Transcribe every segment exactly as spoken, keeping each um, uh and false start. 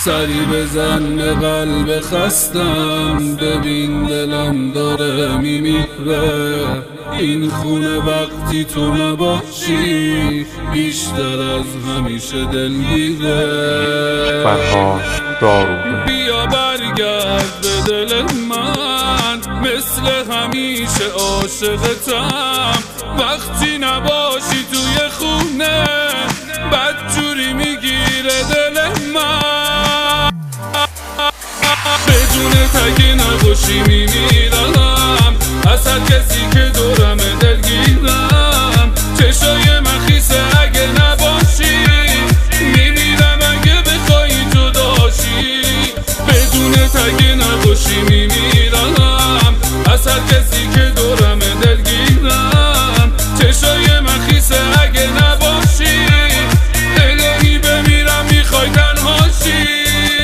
سری بزن به قلب خستم، ببین دلم داره میمیره. این خونه وقتی تو نباشی بیشتر از همیشه دلگیره. فرهاد داروغه. بیا برگرد به دل من، مثل همیشه عاشقتم. وقتی نباشی توی خونه بدجوری میگیره دل من. بدون تگه نباشی میمیرم، از هر کسی که دورم دلگیرم. چشای من خیسه اگه نباشی، میمیرم اگه بخوای جداشی. بدون تگه نباشی میمیرم، از هر کسی که دورم دلگیرم. چشای من خیسه اگه نباشی، الهی بمیرم میخوای تنهاشی.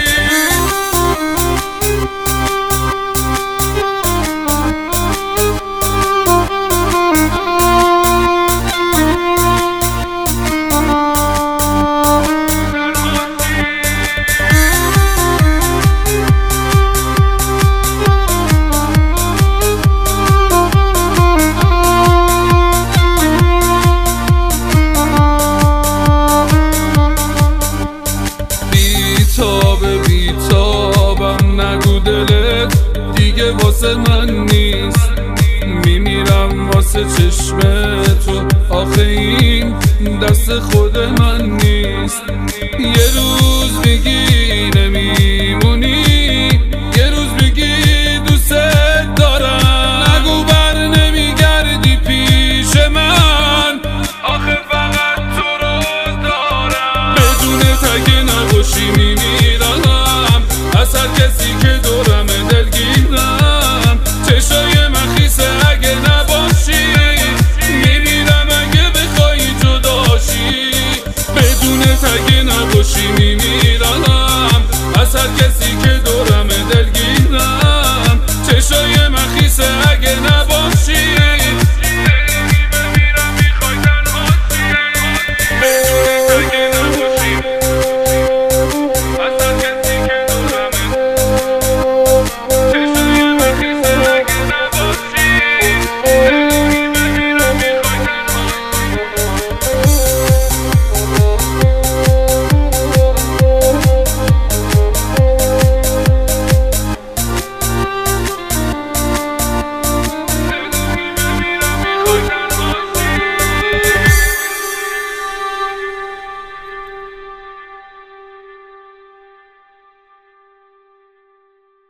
بیتابم نگو دلت دیگه واسه من نیست، میمیرم واسه چشم تو. آخه این دست خود من نیست. یه روز میگی نمیمونی، یه روز میگی دوست دارم. نگو بر نمیگردی پیش من، آخه فقط تو رو دارم. بدون تگه نباشی میمیرم، از هر کسی که دورم دلگیرم. چشای من خیسه اگه نباشی، میمیرم اگه بخوای جداشی. بدون تگه نباشی میمیرم، از هر کسی که دورم